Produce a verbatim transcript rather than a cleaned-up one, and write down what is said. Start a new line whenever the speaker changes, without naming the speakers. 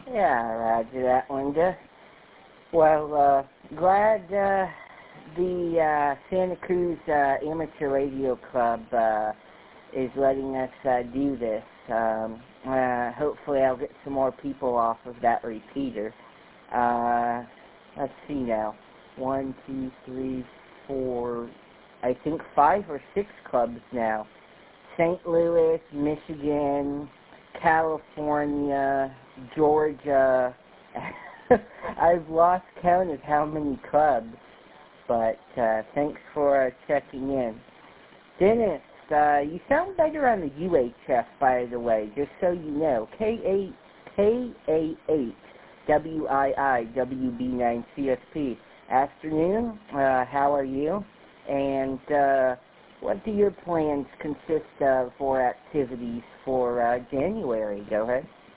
Yeah, roger that, Linda. Well, uh, glad uh, the uh, Santa Cruz uh, Amateur Radio Club uh, is letting us uh, do this. Um, uh, hopefully I'll get some more people off of that repeater. Uh, let's see now. One, two, three, four, I think five or six clubs now. Saint Louis, Michigan, California, Georgia. I've lost count of how many clubs, but uh, thanks for uh, checking in. Dennis, uh, you sound better on the U H F, by the way, just so you know. K A eight W I I W B nine C S P. Afternoon, uh, how are you? And uh, what do your plans consist of for activities for uh, January? Go ahead.